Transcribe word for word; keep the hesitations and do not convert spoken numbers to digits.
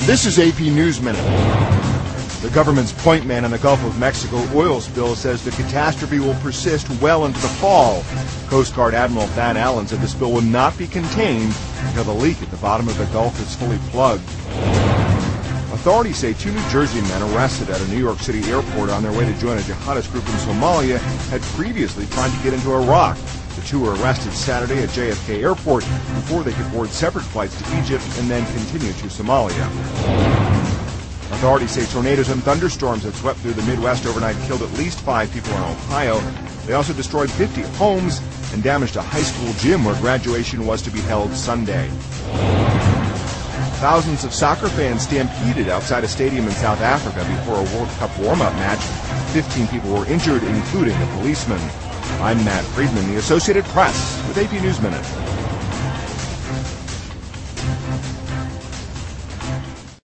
This is A P News Minute. The government's point man in the Gulf of Mexico oil spill says the catastrophe will persist well into the fall. Coast Guard Admiral Thad Allen said the spill will not be contained until the leak at the bottom of the Gulf is fully plugged. Authorities say two New Jersey men arrested at a New York City airport on their way to join a jihadist group in Somalia had previously tried to get into Iraq. The two were arrested Saturday at J F K Airport before they could board separate flights to Egypt and then continue to Somalia. Authorities say tornadoes and thunderstorms that swept through the Midwest overnight killed at least five people in Ohio. They also destroyed fifty homes and damaged a high school gym where graduation was to be held Sunday. Thousands of soccer fans stampeded outside a stadium in South Africa before a World Cup warm-up match. Fifteen people were injured, including a policeman. I'm Matt Friedman, the Associated Press, with A P News Minute.